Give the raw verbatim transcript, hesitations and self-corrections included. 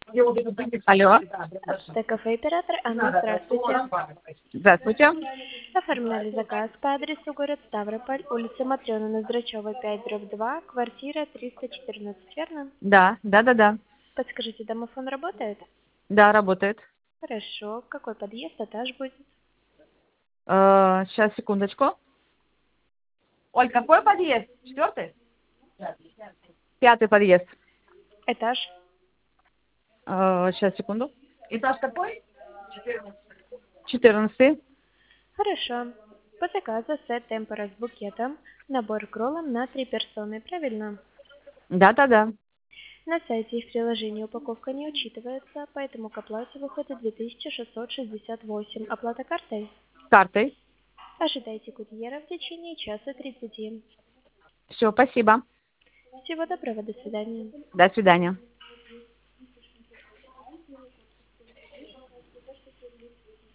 Алло. Это кафе-оператор Анна, здравствуйте. Здравствуйте. Оформляли заказ по адресу город Ставрополь, улица Матрёна Ноздрачёва, пять, дробь два, квартира триста четырнадцать, верно? Да, да, да, да. Подскажите, домофон работает? Да, работает. Хорошо. Какой подъезд, этаж будет? Э, сейчас, секундочку. Оль, какой подъезд? Четвертый? Пятый подъезд. Этаж. Э, сейчас, секунду. Этаж какой? Четырнадцатый. Хорошо. По заказу сет темпора с букетом, набор кроллом на три персоны, правильно? Да, да, да. На сайте их приложения упаковка не учитывается, поэтому к оплате выходит две тысячи шестьсот шестьдесят восемь. Оплата картой? С картой. Ожидайте курьера в течение часа тридцати. Все, спасибо. Всего доброго, до свидания. До свидания.